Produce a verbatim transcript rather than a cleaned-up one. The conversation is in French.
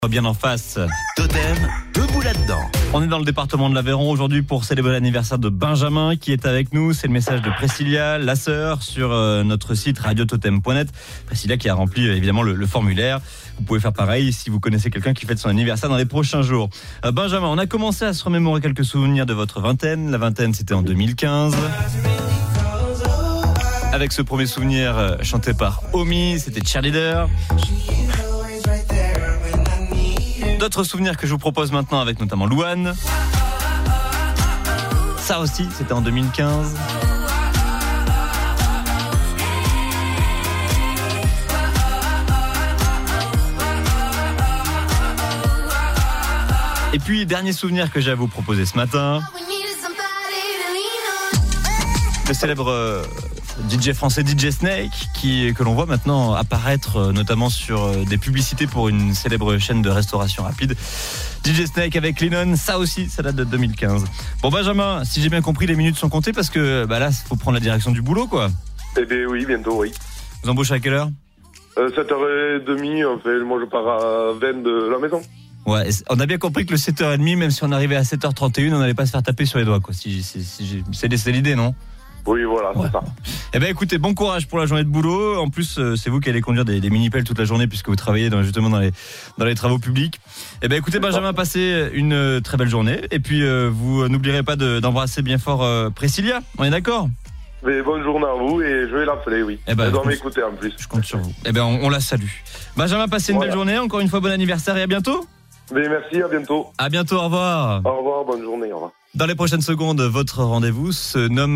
Bien en face. Totem, debout là-dedans. On est dans le département de l'Aveyron aujourd'hui pour célébrer l'anniversaire de Benjamin qui est avec nous. C'est le message de Priscilla, la sœur, sur euh, notre site radio totem point net. Priscilla qui a rempli euh, évidemment le, le formulaire. Vous pouvez faire pareil si vous connaissez quelqu'un qui fête son anniversaire dans les prochains jours. Euh, Benjamin, on a commencé à se remémorer quelques souvenirs de votre vingtaine. La vingtaine, c'était en deux mille quinze. Avec ce premier souvenir euh, chanté par Omi, c'était Cheerleader. D'autres souvenirs que je vous propose maintenant avec notamment Louane. Ça aussi, c'était en deux mille quinze. Et puis, dernier souvenir que j'ai à vous proposer ce matin. Le célèbre euh, D J français D J Snake, qui, que l'on voit maintenant apparaître euh, notamment sur euh, des publicités pour une célèbre chaîne de restauration rapide. D J Snake avec Lennon, ça aussi, ça date de deux mille quinze. Bon Benjamin, si j'ai bien compris, les minutes sont comptées parce que bah là, il faut prendre la direction du boulot, quoi. Eh bien oui, bientôt, oui. Vous embauchez à quelle heure ? euh, sept heures trente, en fait, moi je pars à vingt de la maison. Ouais, on a bien compris que le sept heures trente, même si on arrivait à sept heures trente et une, on n'allait pas se faire taper sur les doigts, quoi. Si, si, si j'ai... c'est, c'est l'idée, non ? Oui, voilà, ouais. C'est ça. Eh ben, écoutez, bon courage pour la journée de boulot. En plus, euh, c'est vous qui allez conduire des, des mini-pelles toute la journée puisque vous travaillez dans, justement dans les, dans les travaux publics. Eh ben, écoutez, Benjamin, passez une euh, très belle journée. Et puis, euh, vous euh, n'oublierez pas de, d'embrasser bien fort euh, Priscilla. On est d'accord ? Mais bonne journée à vous et je vais l'appeler, oui. Eh ben, Elle doit compte, m'écouter en plus. Je compte sur vous. Eh ben, on, on la salue. Benjamin, passez une voilà. belle journée. Encore une fois, bon anniversaire et à bientôt. Mais merci, à bientôt. À bientôt, au revoir. Au revoir, bonne journée, au revoir. Dans les prochaines secondes, votre rendez-vous se nomme